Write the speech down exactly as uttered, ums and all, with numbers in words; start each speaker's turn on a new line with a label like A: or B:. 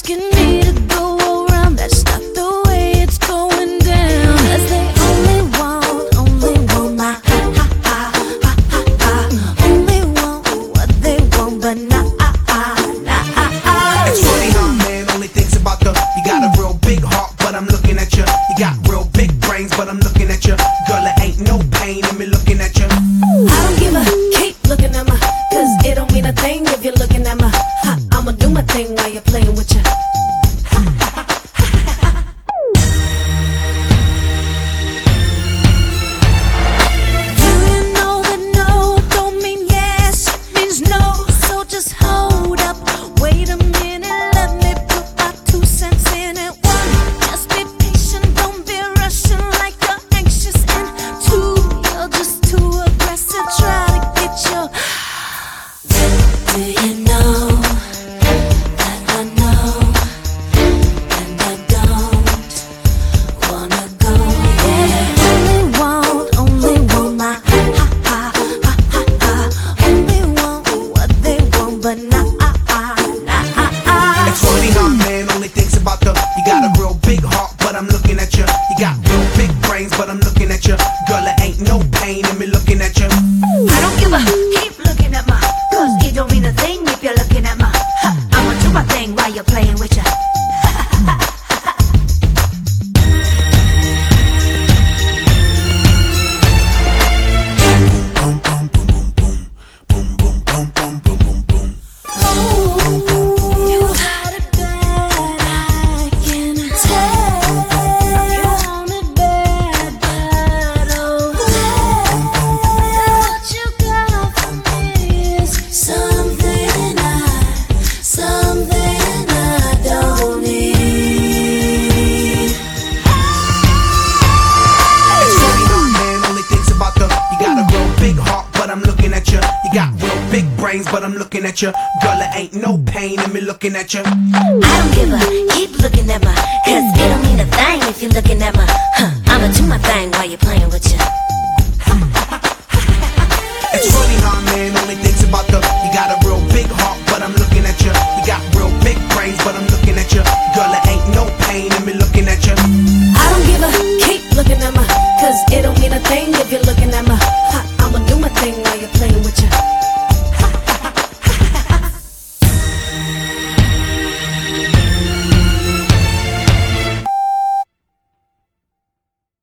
A: asking me to go around. That's not the way it's going down. 'Cause they only want, only want my ha ha ha ha ha ha. Only want what they want, but not ah ah nah ah ah.
B: It's funny how man only thinks about the. You got a real big heart, but I'm looking at you. You got real big brains, but I'm looking at you. Girl, there ain't no pain in me looking at you.
A: I don't give a keep looking at my, 'cause it don't mean a thing if you're looking at my. Ha, I'ma do my thing while you're playing with you. Do you know that no don't mean yes, means no? So just hold up, wait a minute, let me put my two cents in it. One, just be patient, don't be rushing like you're anxious. And two, you're just too aggressive, try to get your. Do you know that I know and I don't wanna go? Yeah, only want, only want my ha ha ha ha ha. Only want what they want, but not ah ah nah ah ah.
B: It's funny how man only thinks about the. You got a real big heart, but I'm looking at you. You got real big brains, but I'm looking at you. Girl, there ain't no pain in me looking at you.
A: I don't give a keep looking at my, 'cause it don't mean a thing if you're looking at my. Ha, I'ma do my thing while you're playing with ya. You got it bad, I can tell. You want it bad, bad, oh what you got for me is something I, something I don't need.
B: It's funny how man only thinks about the. You got a real big heart, but I'm looking at you. You got real big brains, but I'm looking at you. Girl, there ain't no pain in me looking at you.
A: I don't give a keep looking at my, 'cause it don't mean a thing if you're looking at my. Huh, I'ma do my thing while you're playing with ya.
B: It's funny how man only thinks about the. You got a real big heart, but I'm looking